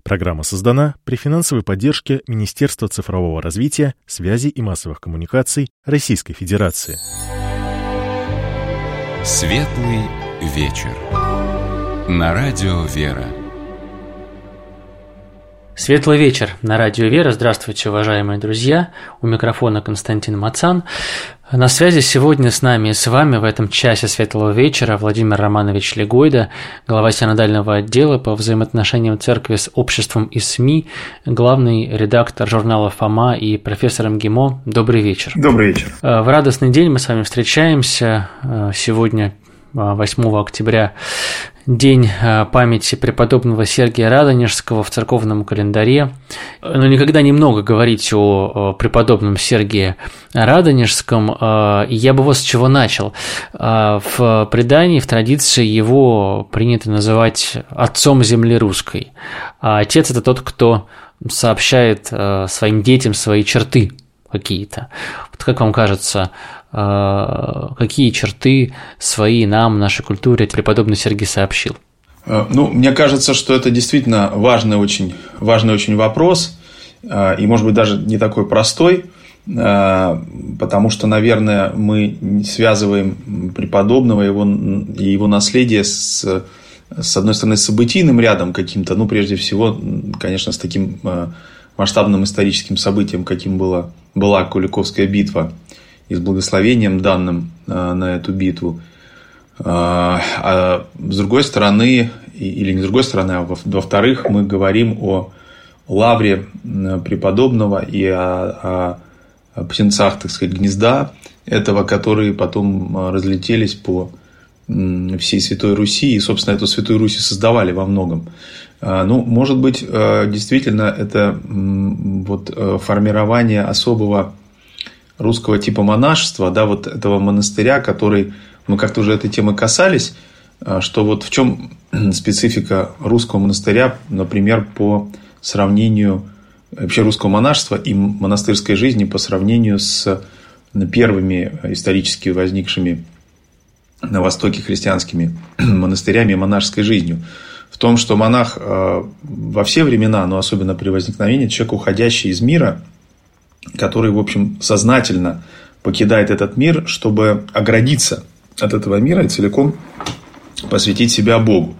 Программа создана при финансовой поддержке Министерства цифрового развития, связи и массовых коммуникаций Российской Федерации. Светлый вечер. На радио «Вера». Светлый вечер на радио «Вера». Здравствуйте, уважаемые друзья. У микрофона Константин Мацан. На связи сегодня с нами и с вами в этом часе Светлого вечера Владимир Романович Легойда, глава синодального отдела по взаимоотношениям церкви с обществом и СМИ, главный редактор журнала «Фома» и профессор МГИМО. Добрый вечер. Добрый вечер. В радостный день мы с вами встречаемся. Сегодня, 8 октября, день памяти преподобного Сергия Радонежского в церковном календаре. Но никогда не много говорить о преподобном Сергии Радонежском. Я бы вот с чего начал. В предании, в традиции его принято называть отцом земли русской. А отец – это тот, кто сообщает своим детям свои черты какие-то. Вот как вам кажется, какие черты свои нам, нашей культуре преподобный Сергий сообщил? Мне кажется, что это действительно важный очень вопрос, и, может быть, даже не такой простой, потому что, наверное, мы связываем преподобного и его наследие с одной стороны, с событийным рядом каким-то, прежде всего, конечно, с таким масштабным историческим событием, каким была Куликовская битва, и с благословением, данным на эту битву. А с другой стороны, или не с другой стороны, а во-вторых, мы говорим о лавре преподобного и о птенцах, так сказать, гнезда этого, которые потом разлетелись по всей Святой Руси, и, собственно, эту Святую Русь создавали во многом. Может быть, действительно, это формирование особого русского типа монашества, вот этого монастыря, который, мы как-то уже этой темы касались, что вот в чем специфика русского монастыря, например, по сравнению вообще русского монашества и монастырской жизни по сравнению с первыми исторически возникшими на Востоке христианскими монастырями и монашеской жизнью. В том, что монах во все времена, но особенно при возникновении, человек, уходящий из мира, который, в общем, сознательно покидает этот мир, чтобы оградиться от этого мира и целиком посвятить себя Богу.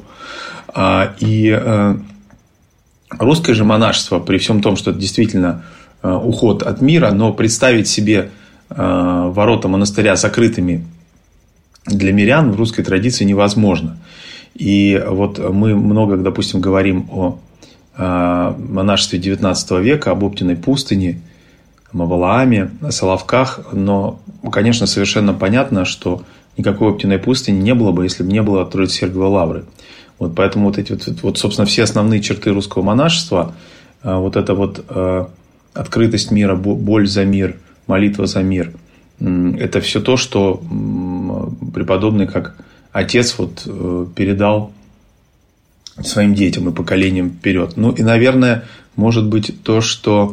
И русское же монашество, при всем том, что это действительно уход от мира, но представить себе ворота монастыря закрытыми для мирян в русской традиции невозможно. И вот мы много, допустим, говорим о монашестве XIX века, об Оптиной пустыне, о Валааме, о Соловках, но, конечно, совершенно понятно, что никакой Оптиной пустыни не было бы, если бы не было Троице-Сергиевой лавры. Поэтому собственно, все основные черты русского монашества, эта открытость мира, боль за мир, молитва за мир, это все то, что преподобный как отец передал своим детям и поколениям вперед. И, наверное, может быть то, что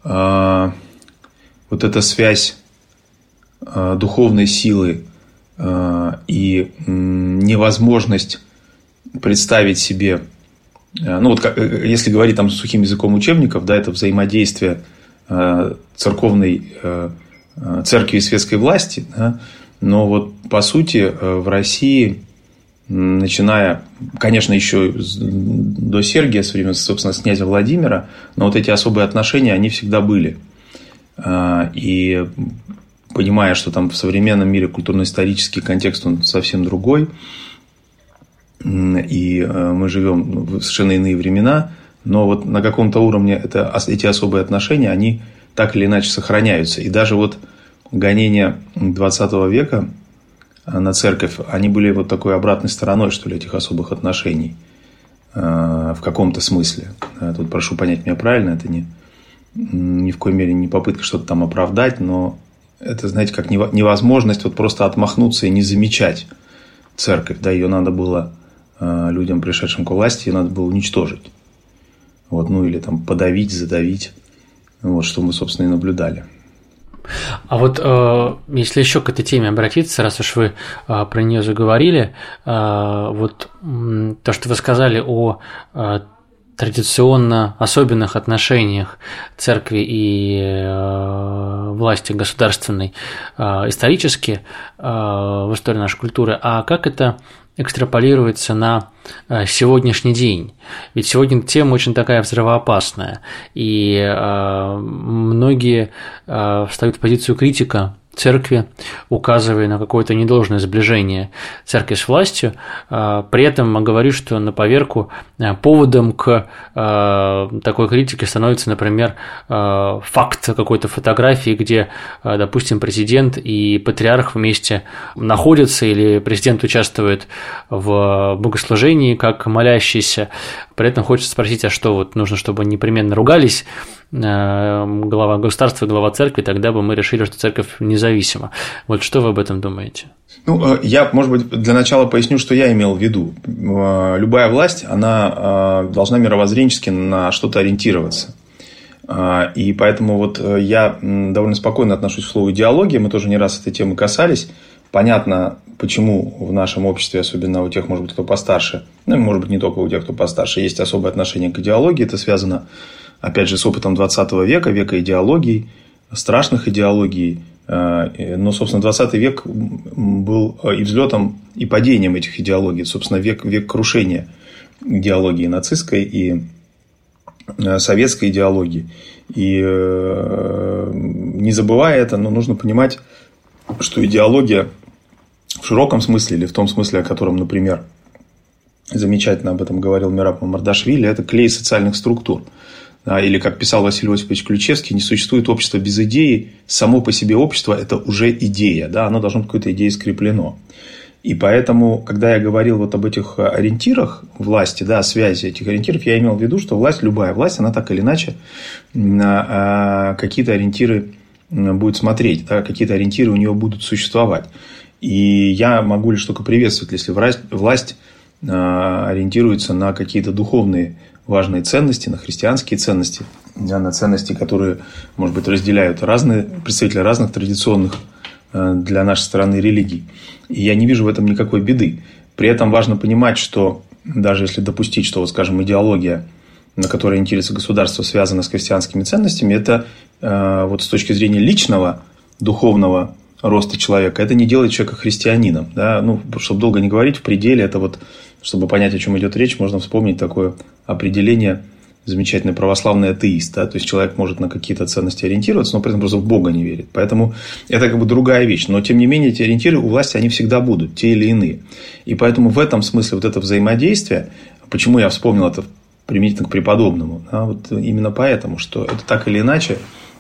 эта связь духовной силы и невозможность представить себе, если говорить сухим языком учебников, это взаимодействие церковной церкви и светской власти, но по сути в России, начиная, конечно, еще до Сергия, с времен, собственно, с князя Владимира, но эти особые отношения, они всегда были. И понимая, что в современном мире культурно-исторический контекст, он совсем другой, и мы живем в совершенно иные времена, но на каком-то уровне эти особые отношения, они так или иначе сохраняются. И даже гонения XX века на церковь, они были такой обратной стороной, что ли, этих особых отношений в каком-то смысле. Тут прошу понять меня правильно, это ни в коей мере не попытка что-то там оправдать, но это, знаете, как невозможность просто отмахнуться и не замечать церковь. Ее надо было людям, пришедшим к власти, ее надо было уничтожить. Или подавить, задавить. Что мы, собственно, и наблюдали. А если еще к этой теме обратиться, раз уж вы про нее заговорили, то, что вы сказали о традиционно особенных отношениях церкви и власти государственной исторически в истории нашей культуры, а как это экстраполируется на сегодняшний день. Ведь сегодня тема очень такая взрывоопасная, и многие встают в позицию критика церкви, указывая на какое-то недолжное сближение церкви с властью. При этом говорю, что на поверку поводом к такой критике становится, например, факт какой-то фотографии, где, допустим, президент и патриарх вместе находятся, или президент участвует в богослужении как молящийся. При этом хочется спросить, а что вот нужно, чтобы непременно ругались глава государства и глава церкви, тогда бы мы решили, что церковь независима. Вот что вы об этом думаете? Ну, я, может быть, для начала поясню, что я имел в виду. Любая власть, она должна мировоззренчески на что-то ориентироваться. И поэтому вот я довольно спокойно отношусь к слову идеология. Мы тоже не раз этой темы касались. Понятно, почему в нашем обществе, особенно у тех, может быть, кто постарше, ну, может быть, не только у тех, кто постарше, есть особое отношение к идеологии. Это связано, опять же, с опытом 20 века, века идеологий, страшных идеологий. Но, собственно, 20 век был и взлетом, и падением этих идеологий. Собственно, век крушения идеологии нацистской и советской идеологии. И не забывая это, но нужно понимать, что идеология в широком смысле, или в том смысле, о котором, например, замечательно об этом говорил Мераб Мамардашвили, это клей социальных структур. Или, как писал Василий Осипович Ключевский, не существует общество без идеи. Само по себе общество – это уже идея. Да? Оно должно быть какой-то идеей скреплено. И поэтому, когда я говорил вот об этих ориентирах власти, да, связи этих ориентиров, я имел в виду, что власть, любая власть, она так или иначе на какие-то ориентиры будет смотреть, да, какие-то ориентиры у нее будут существовать. И я могу лишь только приветствовать, если власть ориентируется на какие-то духовные важные ценности, на христианские ценности, на ценности, которые, может быть, разделяют представители разных традиционных для нашей страны религий. И я не вижу в этом никакой беды. При этом важно понимать, что даже если допустить, что, вот, скажем, идеология, на которой ориентируется государство, связана с христианскими ценностями, это вот с точки зрения личного духовного роста человека, это не делает человека христианином. Да? Ну, чтобы долго не говорить, в пределе это вот, чтобы понять, о чем идет речь, можно вспомнить такое определение замечательный православный атеист. Да? То есть человек может на какие-то ценности ориентироваться, но при этом просто в Бога не верит. Поэтому это как бы другая вещь. Но тем не менее эти ориентиры у власти они всегда будут, те или иные. И поэтому в этом смысле вот это взаимодействие, почему я вспомнил это применительно к преподобному, да? Вот именно поэтому, что это так или иначе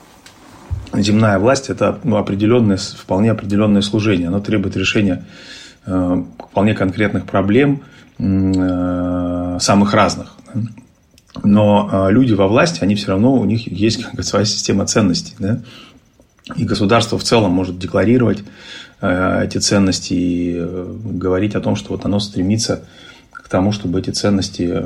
земная власть это вполне определенное служение. Оно требует решения вполне конкретных проблем, самых разных. Но люди во власти, они все равно, у них есть какая-то своя система ценностей. Да? И государство в целом может декларировать эти ценности и говорить о том, что вот оно стремится к тому, чтобы эти ценности,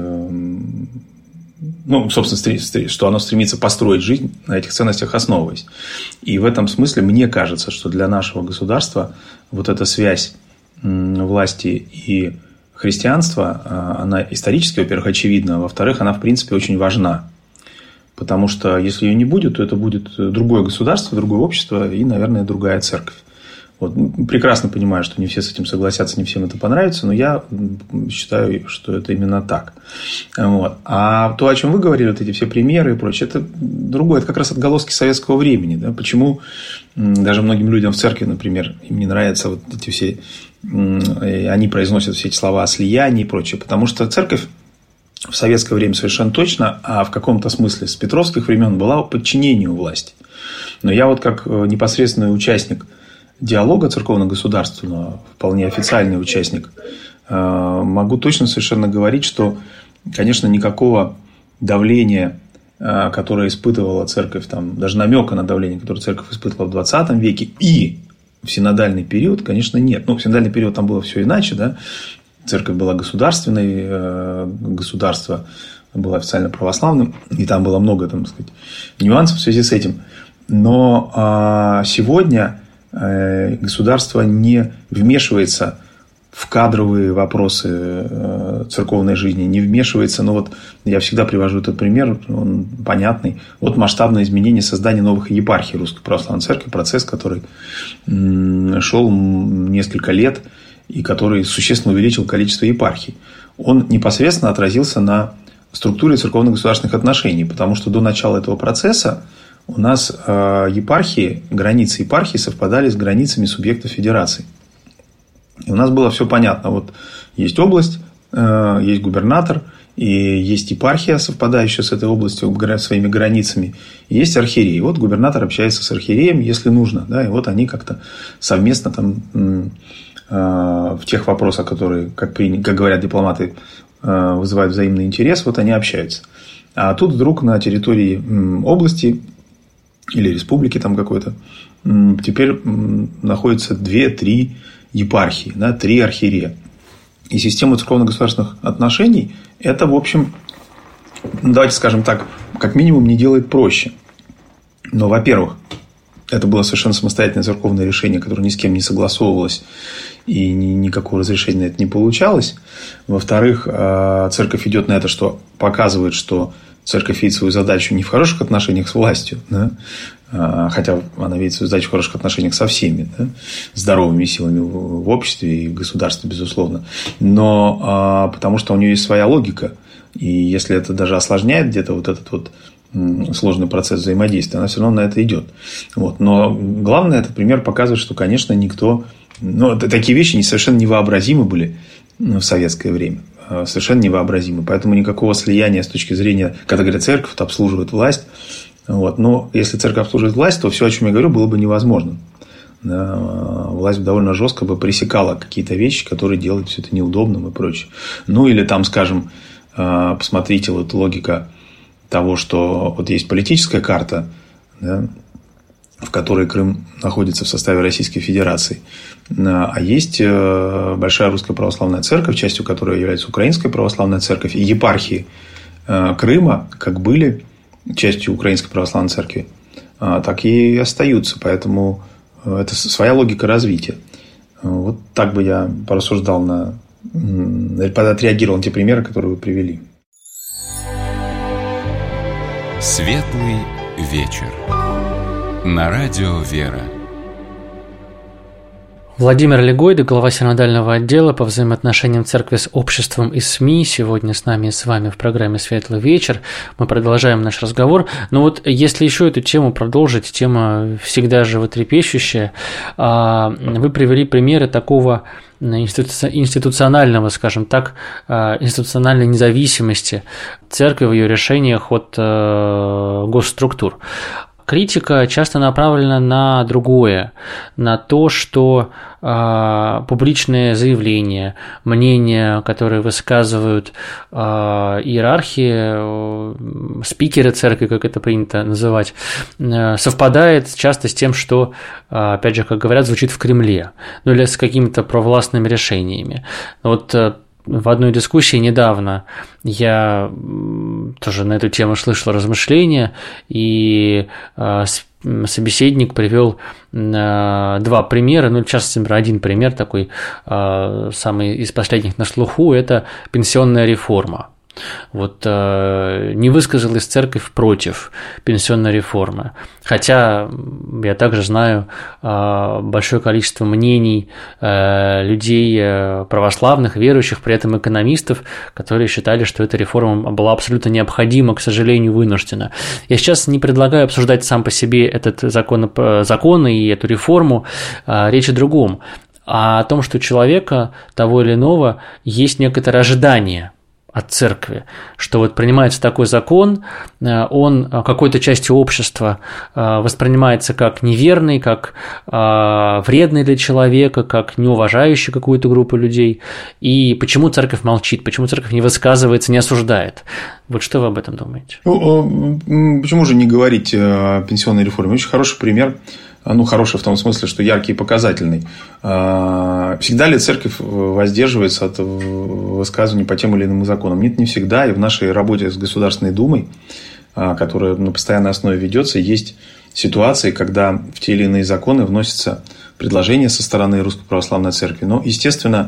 ну, собственно, что оно стремится построить жизнь на этих ценностях основываясь. И в этом смысле мне кажется, что для нашего государства вот эта связь власти и христианства, она исторически, во-первых, очевидна, а во-вторых, она, в принципе, очень важна. Потому что если ее не будет, то это будет другое государство, другое общество и, наверное, другая церковь. Вот. Прекрасно понимаю, что не все с этим согласятся, не всем это понравится, но я считаю, что это именно так. Вот. А то, о чем вы говорили, вот эти все примеры и прочее, это другое, это как раз отголоски советского времени. Да? Почему даже многим людям в церкви, например, им не нравятся вот эти все, они произносят все эти слова о слиянии и прочее, потому что церковь в советское время совершенно точно, а в каком-то смысле с петровских времен была подчинению власти. Но я вот как непосредственный участник диалога церковно-государственного, вполне официальный участник, могу точно совершенно говорить, что, конечно, никакого давления, которое испытывала церковь, там, даже намека на давление, которое церковь испытывала в 20 веке и в синодальный период, конечно, нет. Ну, в синодальный период там было все иначе, да. Церковь была государственной, государство было официально православным, и там было много, там, так сказать, нюансов в связи с этим. Но сегодня государство не вмешивается в кадровые вопросы церковной жизни, не вмешивается. Но вот я всегда привожу этот пример, он понятный. Вот масштабное изменение создания новых епархий Русской Православной Церкви, процесс, который шел несколько лет и который существенно увеличил количество епархий. Он непосредственно отразился на структуре церковно-государственных отношений, потому что до начала этого процесса у нас епархии, границы епархии совпадали с границами субъектов федерации. И у нас было все понятно. Вот есть область, есть губернатор, и есть епархия, совпадающая с этой областью своими границами, и есть архиерей. Вот губернатор общается с архиереем, если нужно, да, и вот они как-то совместно там в тех вопросах, которые, как говорят дипломаты, вызывают взаимный интерес, вот они общаются. А тут вдруг на территории области или республики там какой-то теперь находятся 2-3 епархии, да, 3 архиерея. И система церковно-государственных отношений это, в общем, давайте скажем так, как минимум не делает проще. Но, во-первых, это было совершенно самостоятельное церковное решение, которое ни с кем не согласовывалось, и никакого разрешения на это не получалось. Во-вторых, церковь идет на это, что показывает, что церковь видит свою задачу не в хороших отношениях с властью, да? Хотя она видит свою задачу в хороших отношениях со всеми, да? Здоровыми силами в обществе и в государстве, безусловно. Но потому что у нее есть своя логика. И если это даже осложняет где-то вот этот вот сложный процесс взаимодействия, она все равно на это идет. Вот. Но главное, этот пример показывает, что, конечно, никто... такие вещи совершенно невообразимы были в советское время. Совершенно невообразимы. Поэтому никакого слияния с точки зрения, когда говорят, церковь обслуживает власть. Вот. Но если церковь обслуживает власть, то все, о чем я говорю, было бы невозможно. Да, власть довольно жестко бы пресекала какие-то вещи, которые делают все это неудобным и прочее. Ну, или там, скажем, посмотрите, вот логика того, что вот есть политическая карта, да, в которой Крым находится в составе Российской Федерации, а есть Большая Русская Православная Церковь, частью которой является Украинская Православная Церковь, и епархии Крыма как были частью Украинской Православной Церкви, так и остаются. Поэтому это своя логика развития. Вот так бы я порассуждал отреагировал на те примеры, которые вы привели. Светлый вечер. На радио «Вера». Владимир Легойда, глава синодального отдела по взаимоотношениям церкви с обществом и СМИ, сегодня с нами и с вами в программе «Светлый вечер». Мы продолжаем наш разговор. Но вот если еще эту тему продолжить, тема всегда животрепещущая, вы привели примеры такого институционального, скажем так, институциональной независимости церкви в ее решениях от госструктур. Критика часто направлена на другое, на то, что публичные заявления, мнения, которые высказывают иерархи, спикеры церкви, как это принято называть, совпадает часто с тем, что, опять же, как говорят, звучит в Кремле, ну или с какими-то провластными решениями. Вот в одной дискуссии недавно я тоже на эту тему слышал размышления, и собеседник привел 2 примера, ну, в частности, один пример такой, самый из последних на слуху, это пенсионная реформа. Вот не высказалась церковь против пенсионной реформы. Хотя я также знаю большое количество мнений людей православных, верующих, при этом экономистов, которые считали, что эта реформа была абсолютно необходима, к сожалению, вынуждена. Я сейчас не предлагаю обсуждать сам по себе этот закон и эту реформу. Речь о другом. А о том, что у человека того или иного есть некоторое ожидание от церкви, что вот принимается такой закон, он какой-то частью общества воспринимается как неверный, как вредный для человека, как неуважающий какую-то группу людей. И почему церковь молчит, почему церковь не высказывается, не осуждает? Вот что вы об этом думаете? Почему же не говорить о пенсионной реформе? Очень хороший пример. Ну, хороший в том смысле, что яркий и показательный. Всегда ли церковь воздерживается от высказываний по тем или иным законам? Нет, не всегда. И в нашей работе с Государственной Думой, которая на постоянной основе ведется, есть ситуации, когда в те или иные законы вносятся предложения со стороны Русской Православной Церкви. Но, естественно,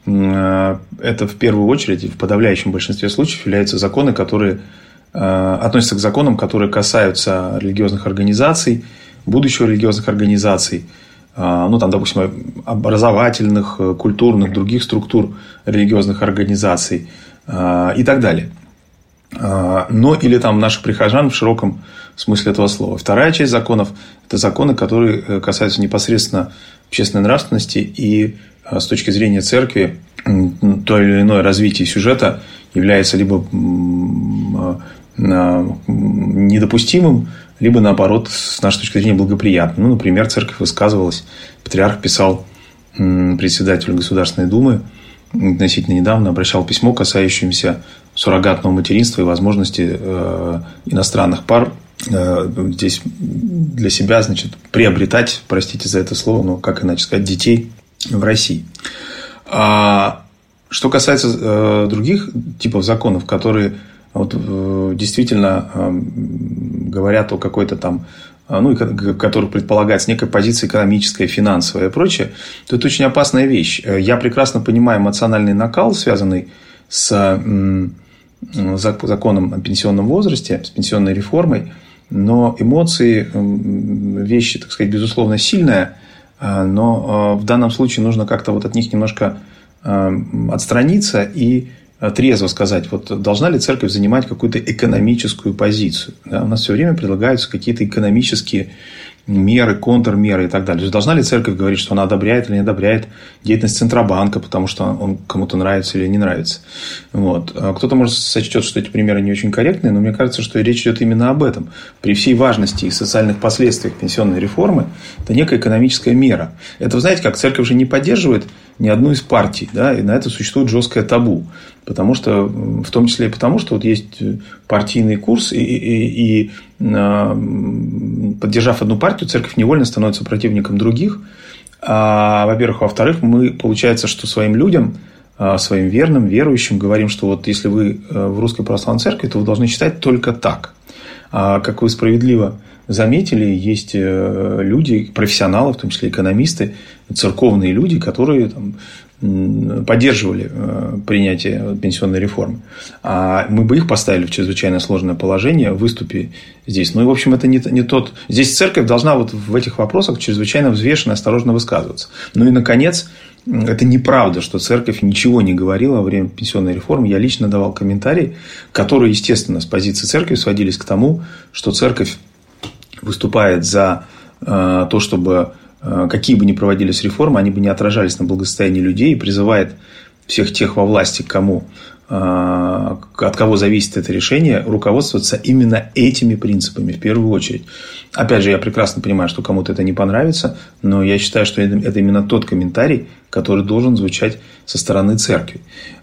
это в первую очередь, в подавляющем большинстве случаев, являются законы, которые относятся к законам, которые касаются религиозных организаций, будущего религиозных организаций, допустим, образовательных, культурных, других структур религиозных организаций и так далее. Или наших прихожан в широком смысле этого слова. Вторая часть законов – это законы, которые касаются непосредственно общественной нравственности и с точки зрения церкви то или иное развитие сюжета является либо недопустимым, либо, наоборот, с нашей точки зрения, благоприятным. Например, церковь высказывалась, патриарх писал председателю Государственной Думы относительно недавно, обращал письмо, касающееся суррогатного материнства и возможности иностранных пар здесь для себя, приобретать, простите за это слово, как иначе сказать, детей в России. Что касается других типов законов, которые действительно говорят о какой-то в которых предполагается некая позиция экономическая, финансовая и прочее, то это очень опасная вещь. Я прекрасно понимаю эмоциональный накал, связанный с законом о пенсионном возрасте, с пенсионной реформой, но эмоции – вещь, так сказать, безусловно, сильная, но в данном случае нужно как-то от них немножко отстраниться и трезво сказать, должна ли церковь занимать какую-то экономическую позицию. Да? У нас все время предлагаются какие-то экономические меры, контрмеры и так далее. То есть, должна ли церковь говорить, что она одобряет или не одобряет деятельность Центробанка, потому что он кому-то нравится или не нравится. Кто-то, может, сочтет, что эти примеры не очень корректные, но мне кажется, что речь идет именно об этом. При всей важности и социальных последствиях пенсионной реформы, это некая экономическая мера. Это, вы знаете, как церковь же не поддерживает ни одну из партий, да, и на это существует жесткое табу. Потому что, в том числе и потому, что есть партийный курс, и поддержав одну партию, церковь невольно становится противником других. Во-первых. Во-вторых, мы, получается, что своим людям, своим верным, верующим говорим, что если вы в Русской Православной Церкви, то вы должны считать только так. Как вы справедливо заметили, есть люди, профессионалы, в том числе экономисты, церковные люди, которые поддерживали принятие пенсионной реформы. Мы бы их поставили в чрезвычайно сложное положение, выступи здесь. В общем, это не тот... Здесь церковь должна в этих вопросах чрезвычайно взвешенно и осторожно высказываться. И, наконец, это неправда, что церковь ничего не говорила во время пенсионной реформы. Я лично давал комментарии, которые, естественно, с позиции церкви сводились к тому, что церковь выступает за то, чтобы какие бы ни проводились реформы, они бы не отражались на благосостоянии людей, и призывает всех тех во власти, от кого зависит это решение, руководствоваться именно этими принципами в первую очередь. Опять же, я прекрасно понимаю, что кому-то это не понравится, но я считаю, что это именно тот комментарий, который должен звучать со стороны церкви.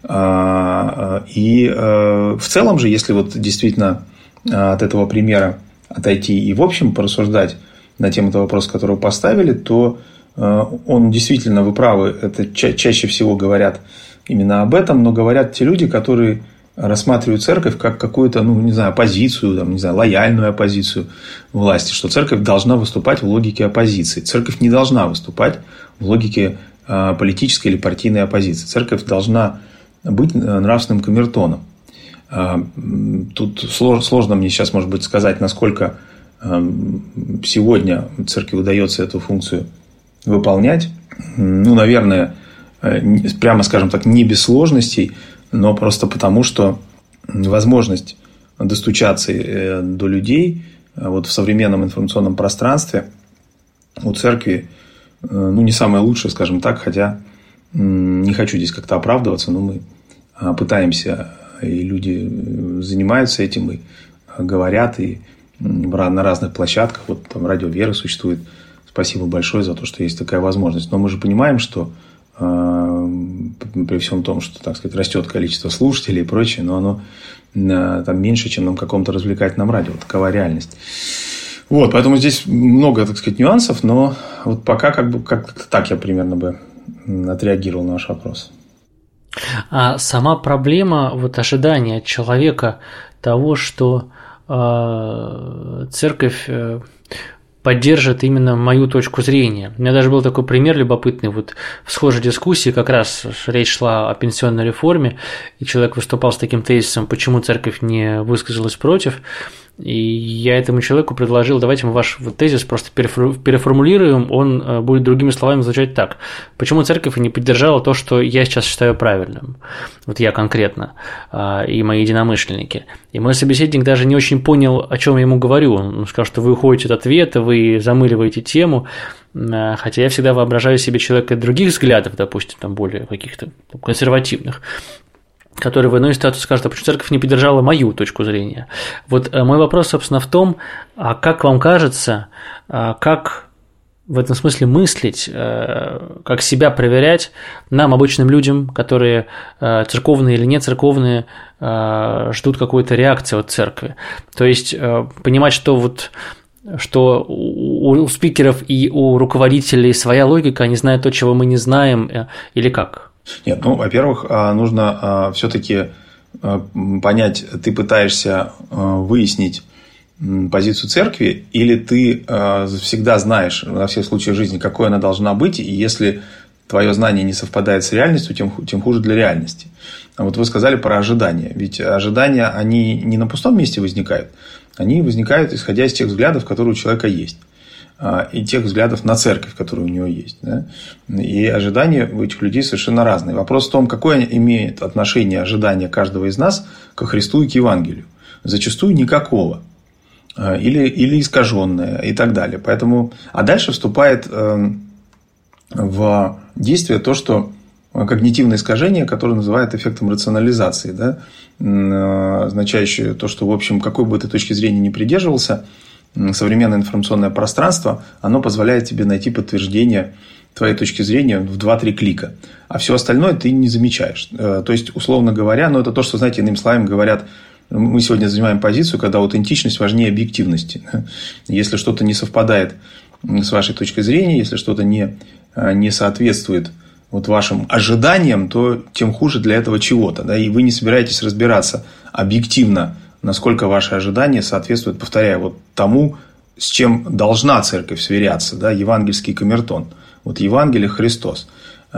И в целом же, если действительно от этого примера отойти и в общем порассуждать на тему того вопроса, который вы поставили, то он действительно, вы правы, это чаще всего говорят именно об этом, но говорят те люди, которые рассматривают церковь как какую-то, оппозицию, лояльную оппозицию власти, что церковь должна выступать в логике оппозиции. Церковь не должна выступать в логике политической или партийной оппозиции. Церковь должна быть нравственным камертоном. Тут сложно мне сейчас, может быть, сказать, насколько сегодня церкви удается эту функцию выполнять. Наверное, прямо скажем так, не без сложностей, но просто потому, что возможность достучаться до людей в современном информационном пространстве у церкви не самое лучшее, скажем так, хотя не хочу здесь как-то оправдываться, но мы пытаемся, и люди занимаются этим, и говорят, и на разных площадках, Радио Вера существует. Спасибо большое за то, что есть такая возможность. Но мы же понимаем, что при всем том, что, так сказать, растет количество слушателей и прочее, но оно там меньше, чем на каком-то развлекательном радио. Такова реальность. Поэтому здесь много, так сказать, нюансов, но пока как-то так я примерно бы отреагировал на ваш вопрос. А сама проблема ожидания от человека того, что церковь поддержат именно мою точку зрения. У меня даже был такой пример любопытный. Вот в схожей дискуссии как раз речь шла о пенсионной реформе, и человек выступал с таким тезисом, почему церковь не высказалась против. И я этому человеку предложил, давайте мы ваш вот тезис просто переформулируем, он будет другими словами звучать так. Почему церковь не поддержала то, что я сейчас считаю правильным? Вот я конкретно, и мои единомышленники. И мой собеседник даже не очень понял, о чем я ему говорю. Он сказал, что вы уходите от ответа, вы замыливаете тему, хотя я всегда воображаю себе человека других взглядов, допустим, там более каких-то консервативных, который в иной ситуации скажет, а почему церковь не поддержала мою точку зрения. Вот мой вопрос, собственно, в том, а как вам кажется, как в этом смысле мыслить, как себя проверять нам, обычным людям, которые церковные или не церковные, ждут какой-то реакции от церкви. То есть понимать, что у спикеров и у руководителей своя логика, они знают то, чего мы не знаем, или как? Нет, во-первых, нужно все-таки понять, ты пытаешься выяснить позицию церкви, или ты всегда знаешь на все случаи жизни, какой она должна быть, и если твое знание не совпадает с реальностью, тем хуже для реальности. Вот вы сказали про ожидания. Ведь ожидания, они не на пустом месте возникают. Они возникают, исходя из тех взглядов, которые у человека есть. И тех взглядов на церковь, которые у него есть. Да? И ожидания у этих людей совершенно разные. Вопрос в том, какое имеет отношение ожидания каждого из нас ко Христу и к Евангелию. Зачастую никакого. Или искаженное и так далее. Поэтому, а дальше вступает в действие то, что когнитивное искажение, которое называют эффектом рационализации, да? Означающее то, что, в общем, какой бы ты точки зрения ни придерживался, современное информационное пространство, оно позволяет тебе найти подтверждение твоей точки зрения в 2-3 клика. А все остальное ты не замечаешь. То есть, условно говоря, это то, что, знаете, иными словами говорят, мы сегодня занимаем позицию, когда аутентичность важнее объективности. Если что-то не совпадает с вашей точкой зрения, если что-то не соответствует вашим ожиданиям, то тем хуже для этого чего-то. Да? И вы не собираетесь разбираться объективно, насколько ваши ожидания соответствуют, повторяю, тому, с чем должна церковь сверяться, да, евангельский камертон. Евангелие Христос. И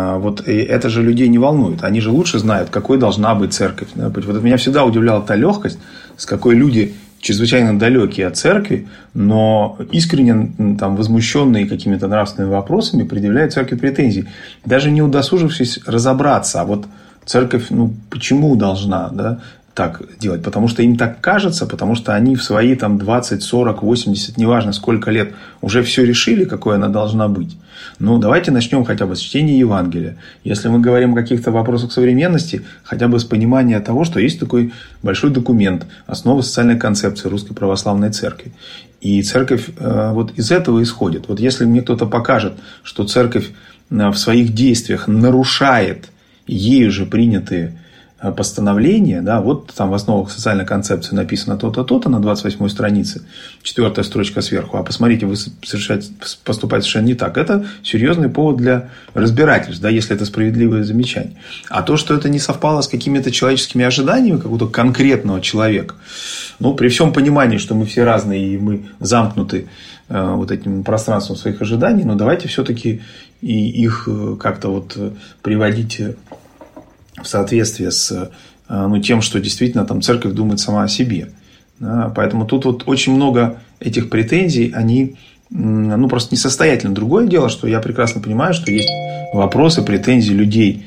это же людей не волнует. Они же лучше знают, какой должна быть церковь. Да? Меня всегда удивляла та легкость, с какой люди чрезвычайно далекие от церкви, но искренне возмущенные какими-то нравственными вопросами предъявляют церкви претензии. Даже не удосужившись разобраться, церковь, почему должна, да, так делать? Потому что им так кажется, потому что они в свои 20, 40, 80, неважно сколько лет, уже все решили, какой она должна быть. Давайте начнем хотя бы с чтения Евангелия. Если мы говорим о каких-то вопросах современности, хотя бы с понимания того, что есть такой большой документ «Основы социальной концепции Русской Православной Церкви». И церковь из этого исходит. Если мне кто-то покажет, что церковь в своих действиях нарушает ею же принятые постановление, да, там в основах социальной концепции написано то-то, то-то на 28-й странице, 4-я строчка сверху, а посмотрите, вы поступаете совершенно не так. Это серьезный повод для разбирательств, да, если это справедливое замечание. А то, что это не совпало с какими-то человеческими ожиданиями какого-то конкретного человека, при всем понимании, что мы все разные и мы замкнуты этим пространством своих ожиданий, но давайте все-таки и их как-то приводить в соответствии с тем, что действительно церковь думает сама о себе. Да? Поэтому тут очень много этих претензий, они просто несостоятельны. Другое дело, что я прекрасно понимаю, что есть вопросы, претензии людей,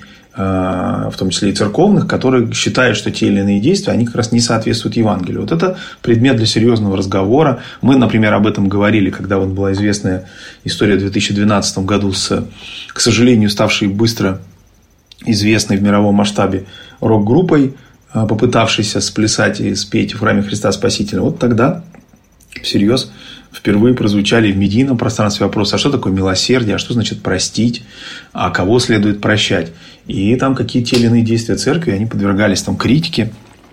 в том числе и церковных, которые считают, что те или иные действия, они как раз не соответствуют Евангелию. Это предмет для серьезного разговора. Мы, например, об этом говорили, когда была известная история в 2012 году с, к сожалению, ставшей быстро известной в мировом масштабе рок-группой, попытавшейся сплясать и спеть в храме Христа Спасителя. Тогда всерьез впервые прозвучали в медийном пространстве вопросы, а что такое милосердие, а что значит простить, а кого следует прощать. И какие те или иные действия церкви, они подвергались критике,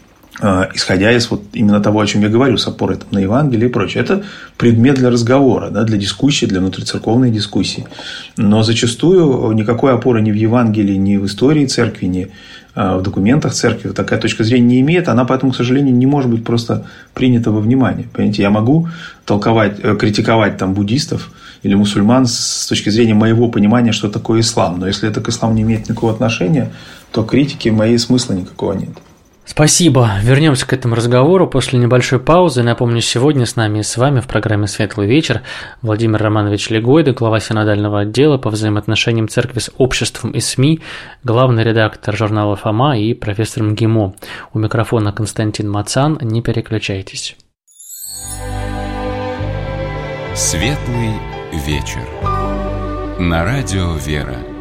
исходя из именно того, о чем я говорю, с опорой на Евангелие и прочее. Это предмет для разговора, да, для дискуссии, для внутрицерковной дискуссии. Но зачастую никакой опоры ни в Евангелии, ни в истории церкви, ни в документах церкви такая точка зрения не имеет, она поэтому, к сожалению, не может быть просто принята во внимание. Понимаете, я могу критиковать там буддистов или мусульман с точки зрения моего понимания, что такое ислам, но если это к исламу не имеет никакого отношения, то критики моей смысла никакого нет. Спасибо. Вернемся к этому разговору после небольшой паузы. Напомню, сегодня с нами и с вами в программе «Светлый вечер» Владимир Романович Легойда, глава синодального отдела по взаимоотношениям церкви с обществом и СМИ, главный редактор журнала «Фома» и профессор МГИМО. У микрофона Константин Мацан. Не переключайтесь. «Светлый вечер» на радио «Вера».